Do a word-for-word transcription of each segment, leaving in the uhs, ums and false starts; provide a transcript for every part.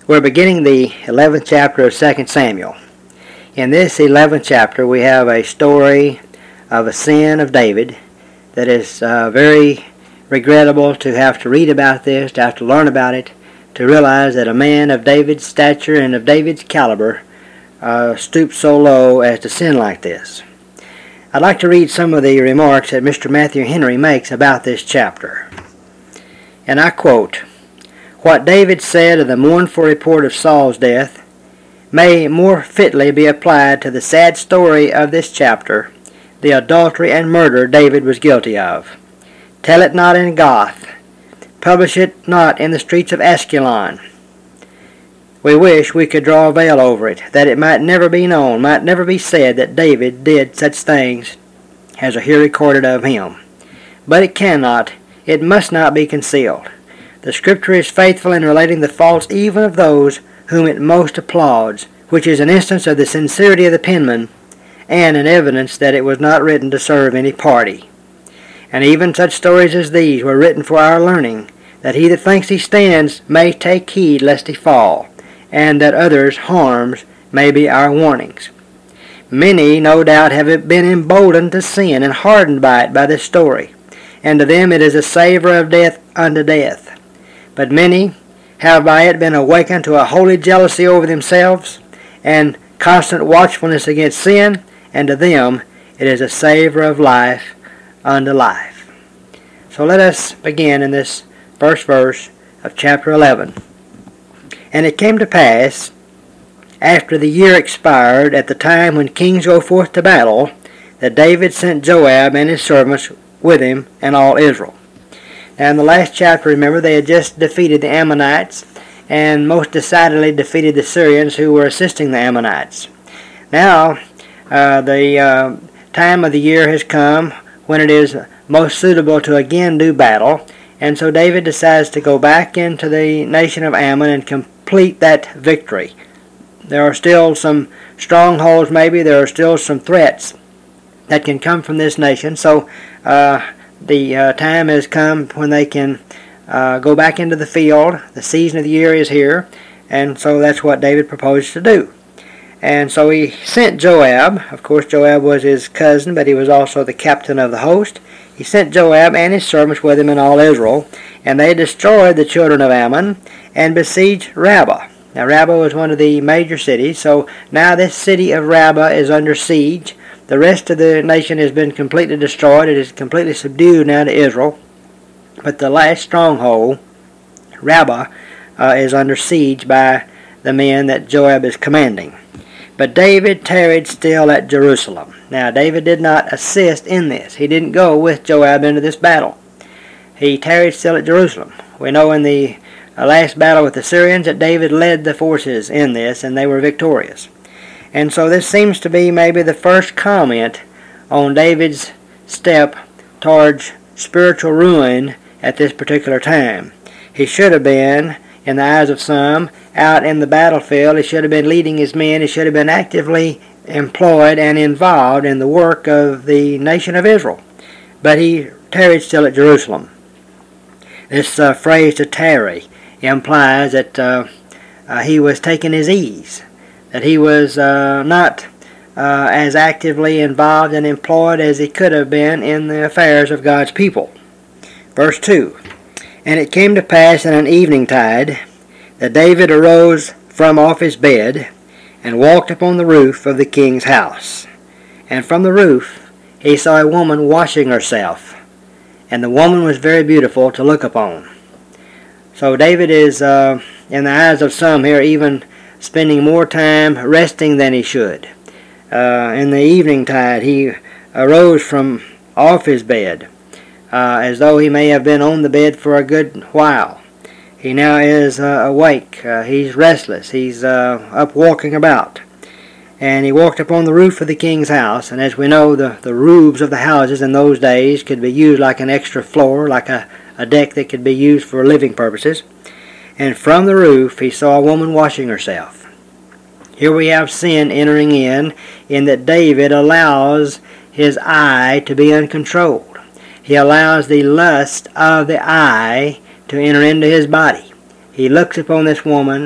We're beginning the eleventh chapter of Second Samuel. In this eleventh chapter we have a story of a sin of David that is uh, very regrettable to have to read about this, to have to learn about it, to realize that a man of David's stature and of David's caliber uh, stooped so low as to sin like this. I'd like to read some of the remarks that Mister Matthew Henry makes about this chapter. And I quote, "What David said of the mournful report of Saul's death may more fitly be applied to the sad story of this chapter, the adultery and murder David was guilty of. Tell it not in Gath, publish it not in the streets of Askelon. We wish we could draw a veil over it, that it might never be known, might never be said that David did such things as are here recorded of him. But it cannot, it must not be concealed. The Scripture is faithful in relating the faults even of those whom it most applauds, which is an instance of the sincerity of the penman, and an evidence that it was not written to serve any party. And even such stories as these were written for our learning, that he that thinks he stands may take heed lest he fall, and that others' harms may be our warnings. Many, no doubt, have been emboldened to sin and hardened by it by this story, and to them it is a savour of death unto death. But many have by it been awakened to a holy jealousy over themselves and constant watchfulness against sin, and to them it is a savour of life unto life." So let us begin in this first verse of chapter eleven. "And it came to pass, after the year expired, at the time when kings go forth to battle, that David sent Joab and his servants with him and all Israel." Now in the last chapter, remember, they had just defeated the Ammonites, and most decidedly defeated the Syrians who were assisting the Ammonites. Now uh, the uh, time of the year has come when it is most suitable to again do battle, and so David decides to go back into the nation of Ammon and complete that victory. There are still some strongholds, maybe there are still some threats that can come from this nation, so uh, the uh, time has come when they can uh, go back into the field. The season of the year is here, and so that's what David proposed to do. And so he sent Joab. Of course, Joab was his cousin, but he was also the captain of the host. He sent Joab and his servants with him and all Israel, and they destroyed the children of Ammon and besieged Rabbah. Now Rabbah was one of the major cities, so now this city of Rabbah is under siege. The rest of the nation has been completely destroyed. It is completely subdued now to Israel. But the last stronghold, Rabbah, uh, is under siege by the men that Joab is commanding. But David tarried still at Jerusalem. Now David did not assist in this. He didn't go with Joab into this battle. He tarried still at Jerusalem. We know in the uh, last battle with the Syrians that David led the forces in this, and they were victorious. And so this seems to be maybe the first comment on David's step towards spiritual ruin at this particular time. He should have been, in the eyes of some, out in the battlefield. He should have been leading his men. He should have been actively employed and involved in the work of the nation of Israel. But he tarried still at Jerusalem. This uh, phrase to tarry implies that uh, uh, he was taking his ease, that he was uh, not uh, as actively involved and employed as he could have been in the affairs of God's people. Verse two, "And it came to pass in an eventide that David arose from off his bed and walked upon the roof of the king's house. And from the roof he saw a woman washing herself, and the woman was very beautiful to look upon." So David is, uh, in the eyes of some here, even spending more time resting than he should. Uh, in the evening tide, he arose from off his bed, uh, as though he may have been on the bed for a good while. He now is uh, awake. Uh, he's restless. He's uh, up walking about. And he walked upon the roof of the king's house. And as we know, the, the roofs of the houses in those days could be used like an extra floor, like a, a deck that could be used for living purposes. And from the roof he saw a woman washing herself. Here we have sin entering in, in that David allows his eye to be uncontrolled. He allows the lust of the eye to enter into his body. He looks upon this woman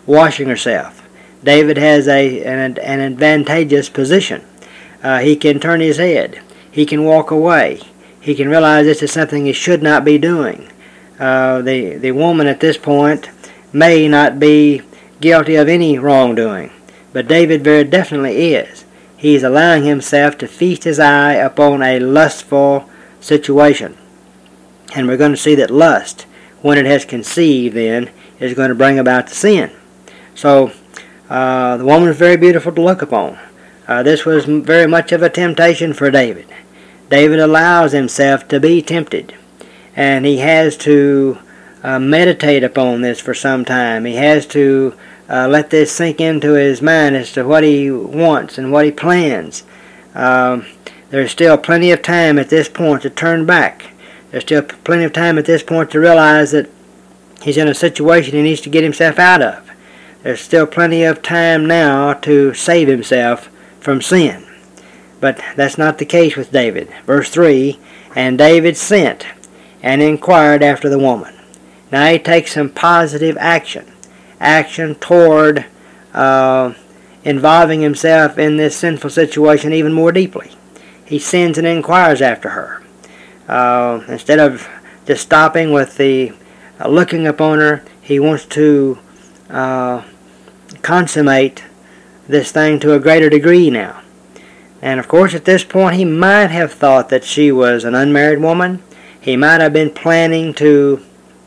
washing herself. David has a an, an advantageous position. Uh, he can turn his head. He can walk away. He can realize this is something he should not be doing. Uh, the, the woman at this point may not be guilty of any wrongdoing, but David very definitely is. He is allowing himself to feast his eye upon a lustful situation. And we're going to see that lust, when it has conceived then, is going to bring about the sin. So, uh, the woman was very beautiful to look upon. Uh, this was very much of a temptation for David. David allows himself to be tempted, and he has to uh, meditate upon this for some time. He has to uh, let this sink into his mind as to what he wants and what he plans. Um, there's still plenty of time at this point to turn back. There's still plenty of time at this point to realize that he's in a situation he needs to get himself out of. There's still plenty of time now to save himself from sin. But that's not the case with David. Verse three, and David sent and inquired after the woman. Now he takes some positive action. Action toward uh, involving himself in this sinful situation even more deeply. He sends and inquires after her. Uh, instead of just stopping with the uh, looking upon her, he wants to uh, consummate this thing to a greater degree now. And of course at this point he might have thought that she was an unmarried woman. He might have been planning to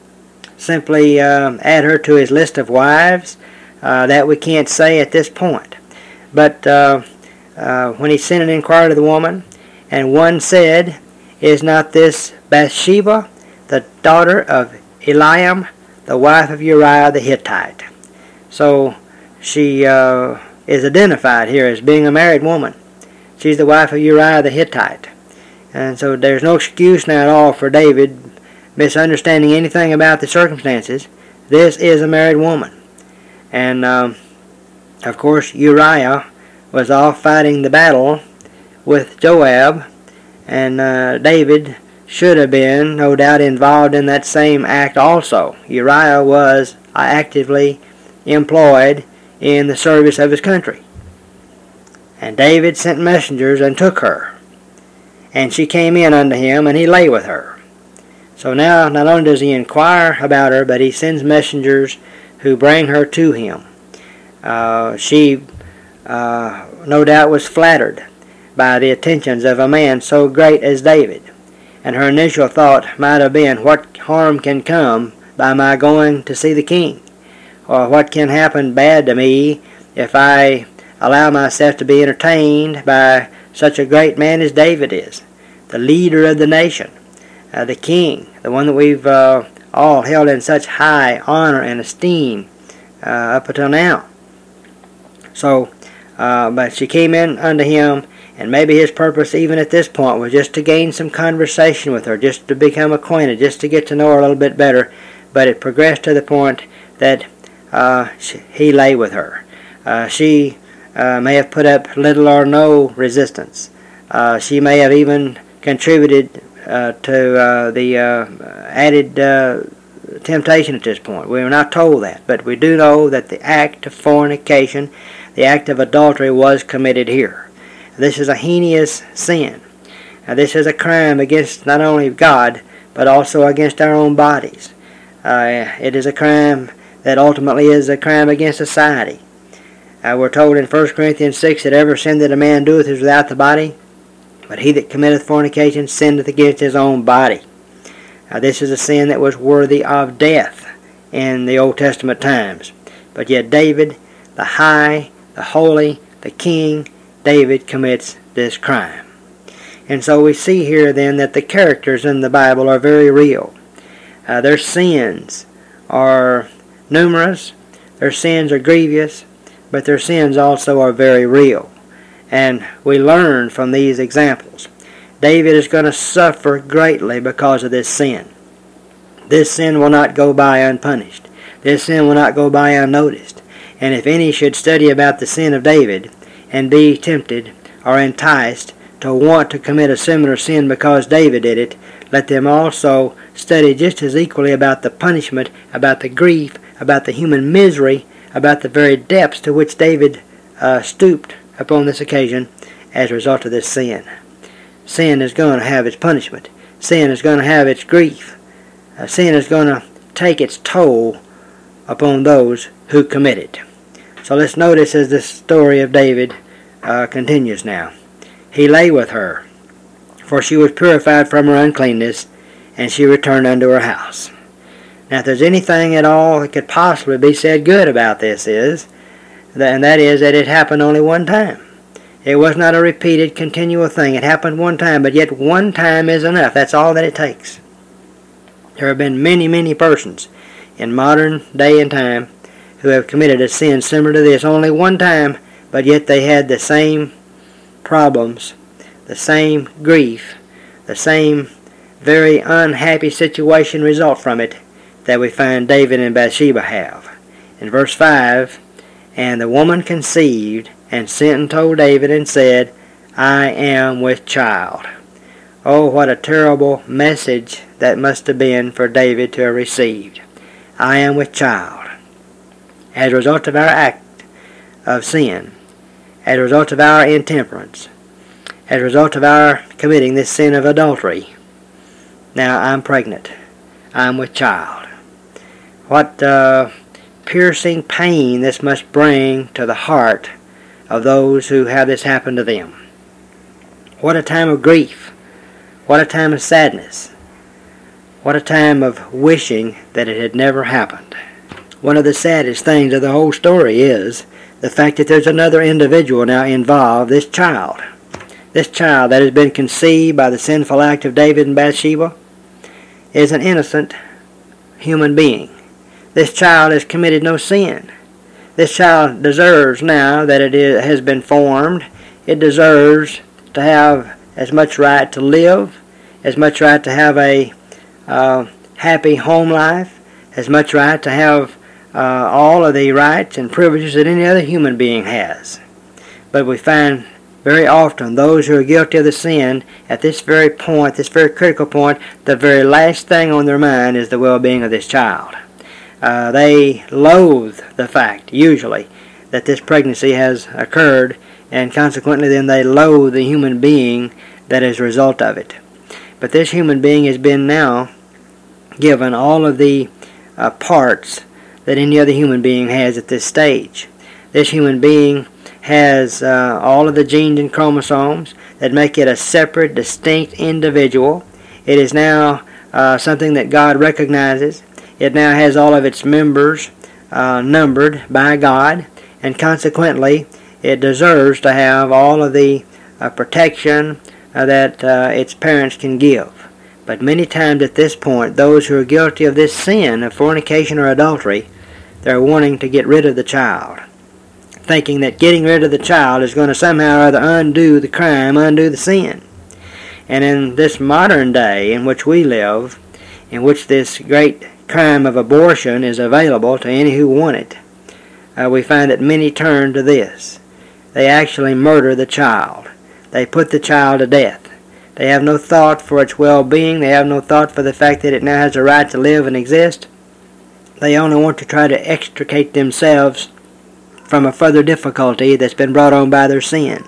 simply uh, add her to his list of wives. Uh, that we can't say at this point. But uh, uh, when he sent and inquired of the woman, and one said, is not this Bathsheba, the daughter of Eliam, the wife of Uriah the Hittite? So she uh, is identified here as being a married woman. She's the wife of Uriah the Hittite. And so there's no excuse now at all for David misunderstanding anything about the circumstances. This is a married woman. And um, of course Uriah was off fighting the battle with Joab, and uh, David should have been, no doubt, involved in that same act also. Uriah was actively employed in the service of his country. And David sent messengers and took her. And she came in unto him, and he lay with her. So now, not only does he inquire about her, but he sends messengers who bring her to him. Uh, she, uh, no doubt, was flattered by the attentions of a man so great as David. And her initial thought might have been, what harm can come by my going to see the king? Or what can happen bad to me if I allow myself to be entertained by such a great man as David is, the leader of the nation, uh, the king, the one that we've uh, all held in such high honor and esteem uh, up until now. So, uh, but she came in unto him, and maybe his purpose even at this point was just to gain some conversation with her, just to become acquainted, just to get to know her a little bit better. But it progressed to the point that uh, she, he lay with her. Uh, she uh, may have put up little or no resistance. Uh, she may have even contributed uh, to uh, the uh, added uh, temptation at this point. We are not told that, but we do know that the act of fornication, the act of adultery, was committed here. This is a heinous sin. Now, this is a crime against not only God, but also against our own bodies. Uh, it is a crime that ultimately is a crime against society. Uh, we're told in First Corinthians six that every sin that a man doeth is without the body, but he that committeth fornication sinneth against his own body. Now, this is a sin that was worthy of death in the Old Testament times. But yet David, the high, the holy, the king, David commits this crime. And so we see here then that the characters in the Bible are very real. Uh, their sins are numerous, their sins are grievous, but their sins also are very real. And we learn from these examples. David is going to suffer greatly because of this sin. This sin will not go by unpunished. This sin will not go by unnoticed. And if any should study about the sin of David and be tempted or enticed to want to commit a similar sin because David did it, let them also study just as equally about the punishment, about the grief, about the human misery about the very depths to which David uh, stooped upon this occasion as a result of this sin. Sin is going to have its punishment. Sin is going to have its grief. Uh, sin is going to take its toll upon those who commit it. So let's notice as the story of David uh, continues now. He lay with her, for she was purified from her uncleanness, and she returned unto her house. Now if there's anything at all that could possibly be said good about this is, and that is that it happened only one time. It was not a repeated, continual thing. It happened one time, but yet one time is enough. That's all that it takes. There have been many, many persons in modern day and time who have committed a sin similar to this only one time, but yet they had the same problems, the same grief, the same very unhappy situation result from it that we find David and Bathsheba have. In verse five, and the woman conceived, and sent and told David, and said, I am with child. Oh, what a terrible message that must have been for David to have received. I am with child. As a result of our act of sin, as a result of our intemperance, as a result of our committing this sin of adultery, now I'm pregnant. I'm with child. What uh, piercing pain this must bring to the heart of those who have this happen to them. What a time of grief. What a time of sadness. What a time of wishing that it had never happened. One of the saddest things of the whole story is the fact that there's another individual now involved, this child. This child that has been conceived by the sinful act of David and Bathsheba is an innocent human being. This child has committed no sin. This child deserves now that it is, has been formed, it deserves to have as much right to live, as much right to have a uh, happy home life, as much right to have uh, all of the rights and privileges that any other human being has. But we find very often those who are guilty of the sin, at this very point, this very critical point, the very last thing on their mind is the well-being of this child. Uh, they loathe the fact, usually, that this pregnancy has occurred, and consequently then they loathe the human being that is a result of it. But this human being has been now given all of the uh, parts that any other human being has at this stage. This human being has uh, all of the genes and chromosomes that make it a separate, distinct individual. It is now uh, something that God recognizes. It now has all of its members uh, numbered by God, and consequently it deserves to have all of the uh, protection uh, that uh, its parents can give. But many times at this point, those who are guilty of this sin of fornication or adultery, they're wanting to get rid of the child, thinking that getting rid of the child is going to somehow or other undo the crime, undo the sin. And in this modern day in which we live, in which this great crime of abortion is available to any who want it, uh, we find that many turn to this. They actually murder the child. They put the child to death. They have no thought for its well-being. They have no thought for the fact that it now has a right to live and exist. They only want to try to extricate themselves from a further difficulty that's been brought on by their sin.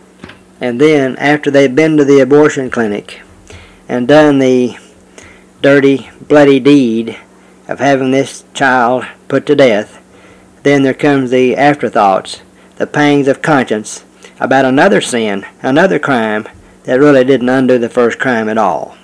And then, after they've been to the abortion clinic and done the dirty, bloody deed of having this child put to death, then there comes the afterthoughts, the pangs of conscience about another sin, another crime that really didn't undo the first crime at all.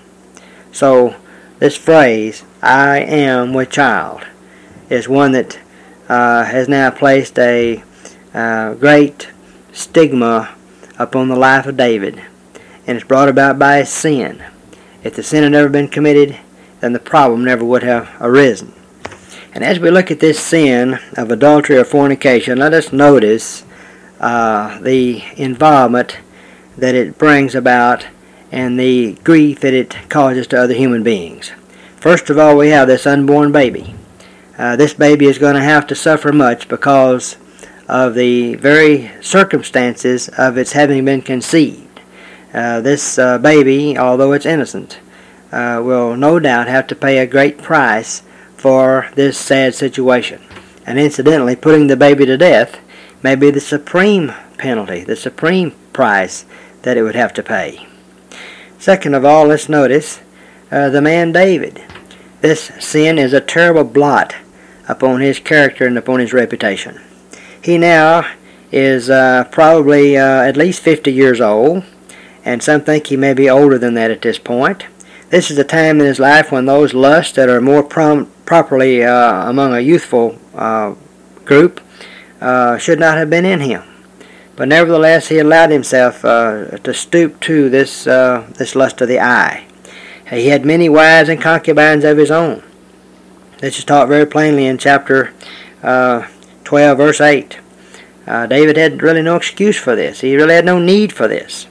So this phrase, I am with child, is one that uh, has now placed a uh, great stigma upon the life of David, and it's brought about by his sin. If the sin had never been committed, then the problem never would have arisen. And as we look at this sin of adultery or fornication, let us notice uh, the involvement that it brings about and the grief that it causes to other human beings. First of all, we have this unborn baby. Uh, this baby is going to have to suffer much because of the very circumstances of its having been conceived. Uh, this uh, baby, although it's innocent, uh, will no doubt have to pay a great price for this sad situation. and incidentally putting the baby to death may be the supreme penalty, the supreme price that it would have to pay. Second of all, let's notice uh, the man David. This sin is a terrible blot upon his character and upon his reputation. He now is uh, probably uh, at least fifty years old, and some think he may be older than that at this point. This is a time in his life when those lusts that are more prom- properly uh, among a youthful uh, group uh, should not have been in him. But nevertheless, he allowed himself uh, to stoop to this uh, this lust of the eye. He had many wives and concubines of his own. This is taught very plainly in chapter uh, twelve, verse eight. Uh, David had really no excuse for this. He really had no need for this.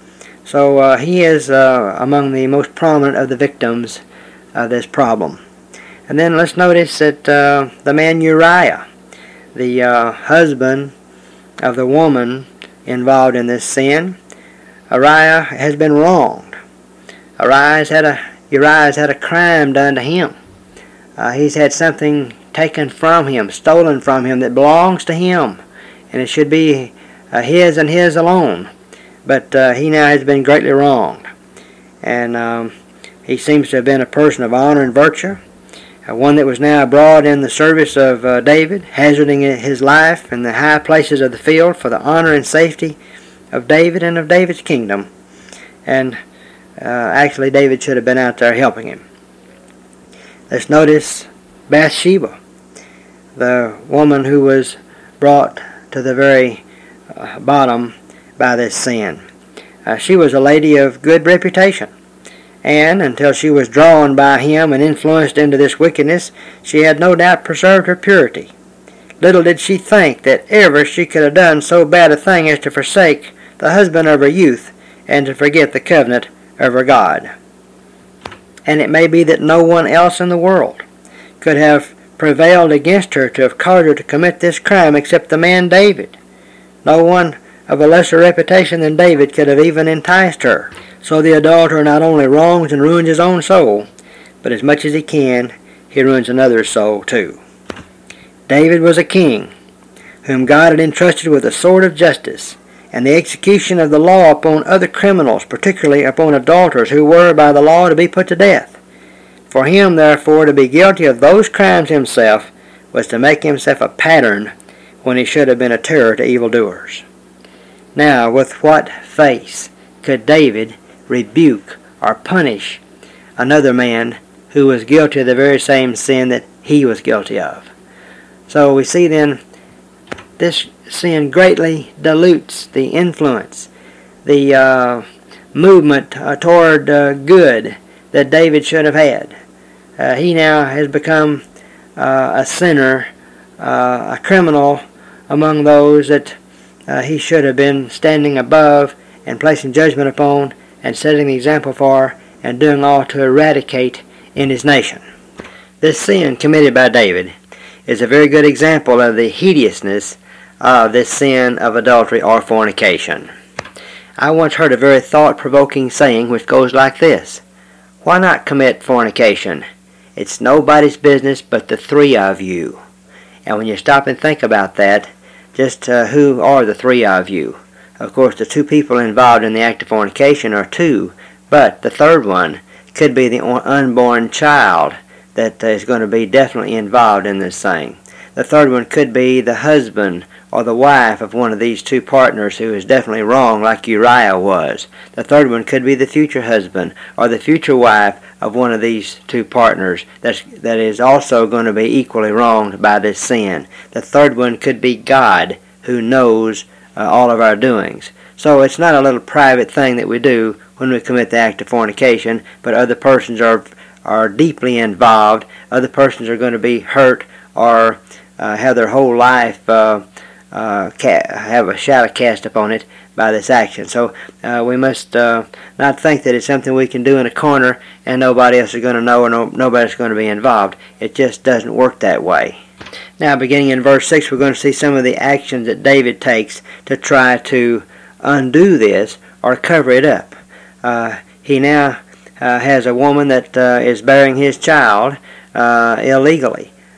So uh, he is uh, among the most prominent of the victims of this problem. And then let's notice that uh, the man Uriah, the uh, husband of the woman involved in this sin, Uriah has been wronged. Uriah has had a, Uriah has had a crime done to him. Uh, he's had something taken from him, stolen from him that belongs to him, and it should be uh, his and his alone. But uh, he now has been greatly wronged. And um, he seems to have been a person of honor and virtue, uh, one that was now abroad in the service of uh, David, hazarding his life in the high places of the field for the honor and safety of David and of David's kingdom. And uh, actually David should have been out there helping him. Let's notice Bathsheba, the woman who was brought to the very uh, bottom by this sin. Uh, she was a lady of good reputation, and until she was drawn by him and influenced into this wickedness, she had no doubt preserved her purity. Little did she think that ever she could have done so bad a thing as to forsake the husband of her youth and to forget the covenant of her God. And it may be that no one else in the world could have prevailed against her to have caused her to commit this crime except the man David. No one of a lesser reputation than David could have even enticed her. So the adulterer not only wrongs and ruins his own soul, but as much as he can, he ruins another's soul too. David was a king whom God had entrusted with the sword of justice and the execution of the law upon other criminals, particularly upon adulterers who were by the law to be put to death. For him, therefore, to be guilty of those crimes himself was to make himself a pattern when he should have been a terror to evildoers. Now, with what face could David rebuke or punish another man who was guilty of the very same sin that he was guilty of? So we see then this sin greatly dilutes the influence, the uh, movement uh, toward uh, good that David should have had. Uh, he now has become uh, a sinner, uh, a criminal among those that uh, he should have been standing above and placing judgment upon and setting the example for and doing all to eradicate in his nation. This sin committed by David is a very good example of the hideousness of this sin of adultery or fornication. I once heard a very thought-provoking saying which goes like this: why not commit fornication? It's nobody's business but the three of you. And when you stop and think about that, just uh, who are the three of you? Of course, the two people involved in the act of fornication are two, but the third one could be the unborn child that is going to be definitely involved in this thing. The third one could be the husband or the wife of one of these two partners who is definitely wrong, like Uriah was. The third one could be the future husband or the future wife of one of these two partners that's, that is also going to be equally wronged by this sin. The third one could be God, who knows uh, all of our doings. So it's not a little private thing that we do when we commit the act of fornication, but other persons are are deeply involved. Other persons are going to be hurt or uh, have their whole life uh, uh, ca- have a shadow cast upon it by this action. So uh, we must uh, not think that it's something we can do in a corner and nobody else is going to know or no, nobody's going to be involved. It just doesn't work that way. Now, beginning in verse six, we're going to see some of the actions that David takes to try to undo this or cover it up. Uh, he now uh, has a woman that uh, is bearing his child uh, illegally.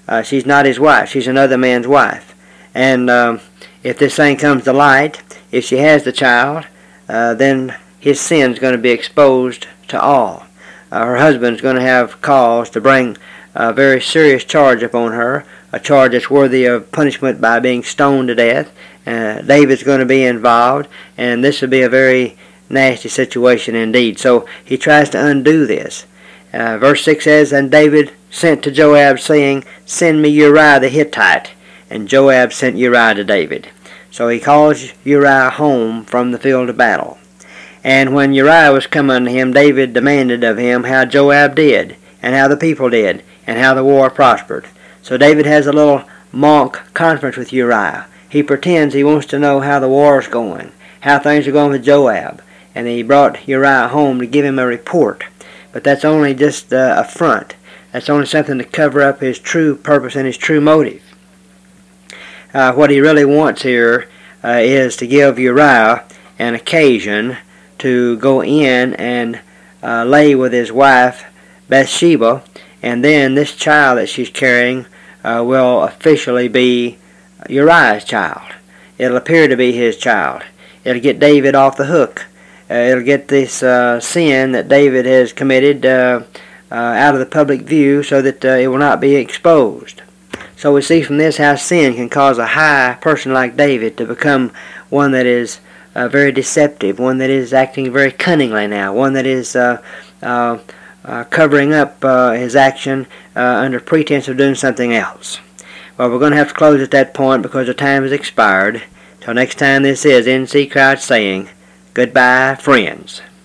Uh, she's not his wife. She's another man's wife. And um, if this thing comes to light, if she has the child, uh, then his sin's going to be exposed to all. Uh, her husband's going to have cause to bring a very serious charge upon her, a charge that's worthy of punishment by being stoned to death. Uh, David's going to be involved, and this will be a very nasty situation indeed. So he tries to undo this. Uh, verse six says, "And David sent to Joab, saying, Send me Uriah the Hittite. And Joab sent Uriah to David." So he calls Uriah home from the field of battle. And when Uriah was come unto him, David demanded of him how Joab did, and how the people did, and how the war prospered. So David has a little mock conference with Uriah. He pretends he wants to know how the war's going, how things are going with Joab. And he brought Uriah home to give him a report. But that's only just uh, a front. That's only something to cover up his true purpose and his true motive. Uh, what he really wants here uh, is to give Uriah an occasion to go in and uh, lay with his wife Bathsheba, and then this child that she's carrying uh, will officially be Uriah's child. It'll appear to be his child. It'll get David off the hook. Uh, it'll get this uh, sin that David has committed uh, uh, out of the public view, so that uh, it will not be exposed. So we see from this how sin can cause a high person like David to become one that is uh, very deceptive, one that is acting very cunningly now, one that is uh, uh, uh, covering up uh, his action uh, under pretense of doing something else. Well, we're going to have to close at that point because the time has expired. Till next time, this is N C Crouch saying goodbye, friends.